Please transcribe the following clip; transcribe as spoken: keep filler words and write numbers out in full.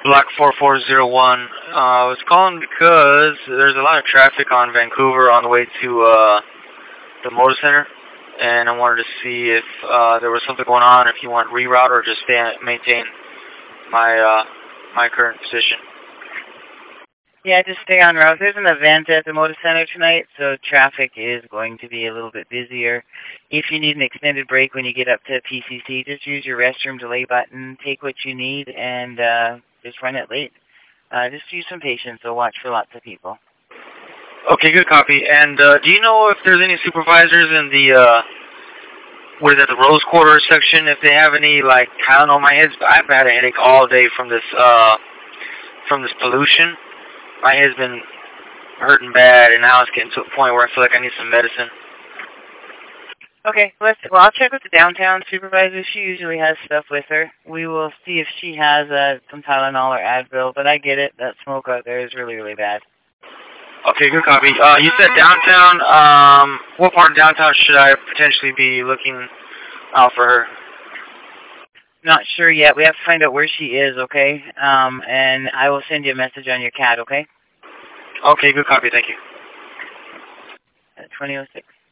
Block four four zero one. Uh, I was calling because there's a lot of traffic on Vancouver on the way to uh, the motor center, and I wanted to see if uh, there was something going on, if you want reroute or just stay maintain my uh, my current position. Yeah, just stay on route. There's an event at the Motor Center tonight, so traffic is going to be a little bit busier. If you need an extended break when you get up to P C C, just use your restroom delay button, take what you need, and uh, just run it late. Uh, just use some patience, so watch for lots of people. Okay, good copy. And uh, do you know if there's any supervisors in the, uh, what is it, the Rose Quarter section, if they have any, like, I don't know, my head's, I've had a headache all day from this, uh, from this pollution. My head's been hurting bad, and now it's getting to a point where I feel like I need some medicine. Okay, let's, well, I'll check with the downtown supervisor. She usually has stuff with her. We will see if she has uh, some Tylenol or Advil, but I get it. That smoke out there is really, really bad. Okay, good copy. Uh, you said downtown. Um, what part of downtown should I potentially be looking out for her? Not sure yet. We have to find out where she is, okay? Um, and I will send you a message on your C A D, okay? Okay, good copy. Thank you. At twenty oh six.